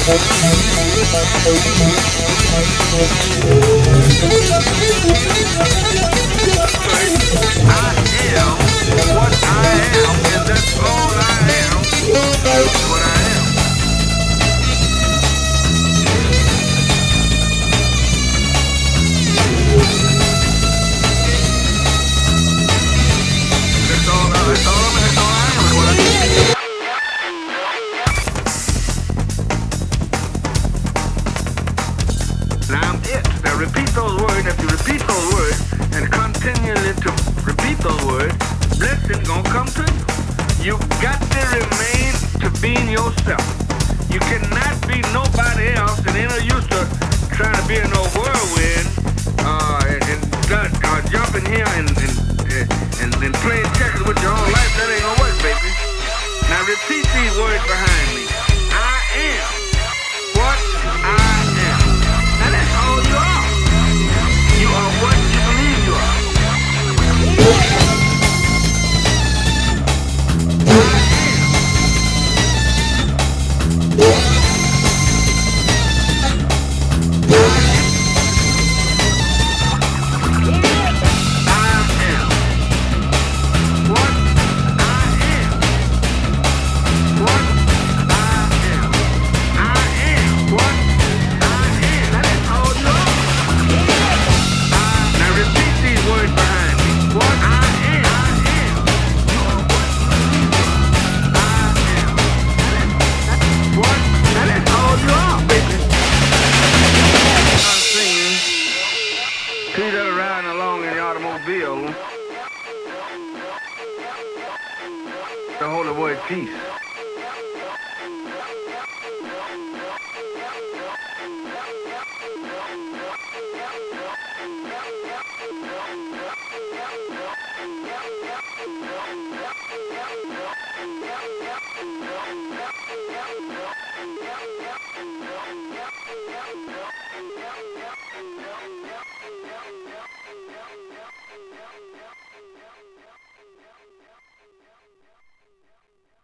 what I am, and that's all I am. What I am. That's all I am. Is what I am. Now I'm it. Now repeat those words. If you repeat those words and continually to repeat those words, blessing gonna come to you. You got to remain to being yourself. You cannot be nobody else and introduce to trying to be in no whirlwind and jumping here and playing checkers with your own life. That ain't gonna work, baby. Now repeat these words behind me. I am what I am. And that's all you are. You are what you believe you are. The holy word peace.